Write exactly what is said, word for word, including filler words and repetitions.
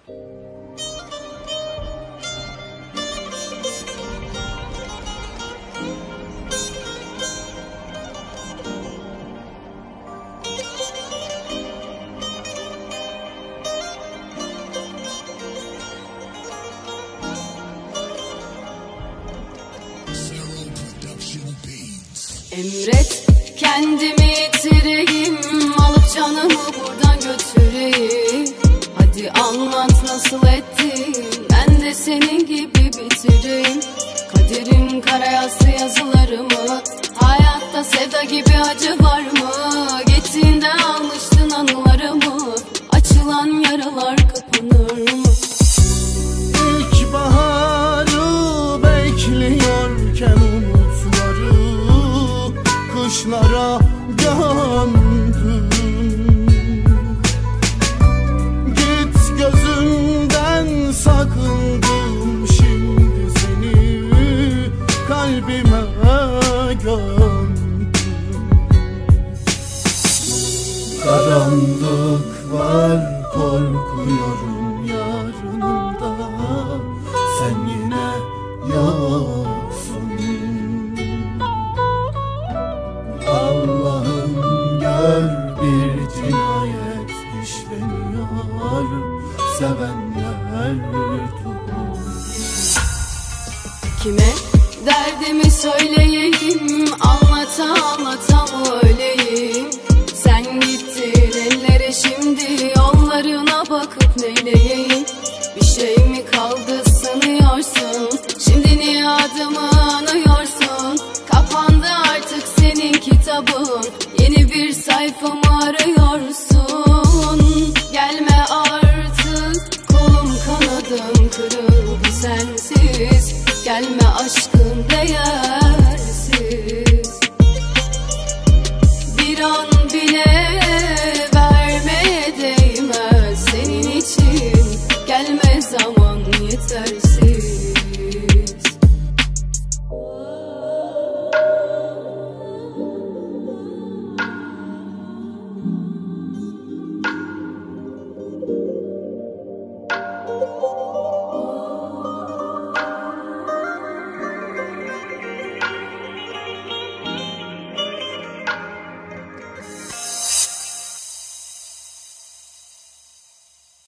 Emret kendimi yitireyim, alıp canımı buradan götüreyim. Hadi anlat nasıl ettin, ben de senin gibi bitireyim. Kaderim kara yazdı yazılarımı, hayatta sevda gibi acı var mı? Gittiğinde almıştın anılarımı, açılan yaralar kapanır mı? İlk baharı bekliyorken umutları kışlara gömdüm. Git gözümden sakındım, şimdi seni kalbime gömdüm. Karanlık var, korkuyorum yarınımda, sen yine yoksun. Allah'ım gör, bir cinayet işleniyor, sevenler durmuş. Kime derdimi söyleyeyim, anlata anlata mı öleyim? Sen gittin ellere, şimdi yollarına bakıp neyleyeyim? Bir şey mi kaldı sanıyorsun, şimdi niye adımı anıyorsun? Kapandı artık senin kitabın, yeni bir sayfamı arıyorsun. Gelme artık, kolum kanadım kırıldı sensiz. Gelme aşkın değersiz, bir an bile